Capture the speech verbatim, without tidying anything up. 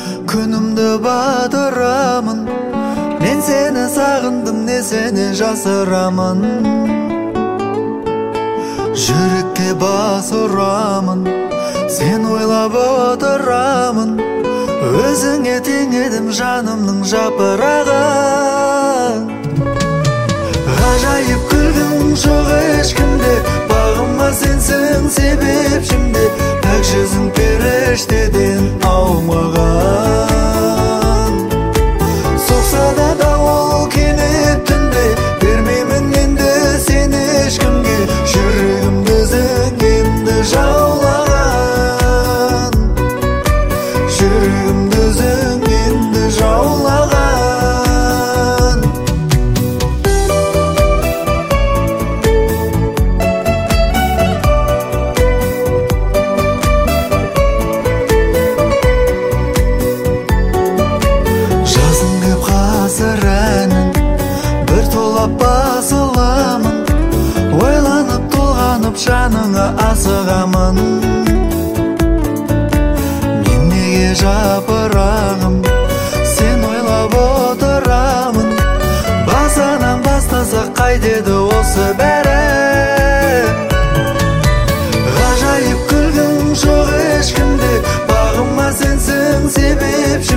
күнімді батырамын. Мен сені сағындым, не сені жасырамын. Жүрекке бас ұрамын, сен ойлап отырамын. Өзіңе тең едім жанымның жапырағын. Ғажайып күлгің жоқ ешкімде, бағыма сенсің себепшімде. Пәк жүзің періштеден аумаған. Соқса да дауыл кенет түнде, бермеймін енді сен ешкімге. Жүрегімді өзің жаулаған. Жүрегімді өзің енді жаулаған. Жазым көп ғасыр әнін бір толап басыламын. Ойланып толғанып жаныңа асығамын. Мен неге жапырағым, сен ойлап отырамын. Басынан бастасақ қайтеді осы бәрі. Ғажайып күлгің жоқ ешкімде, бағыма сенсің себепші.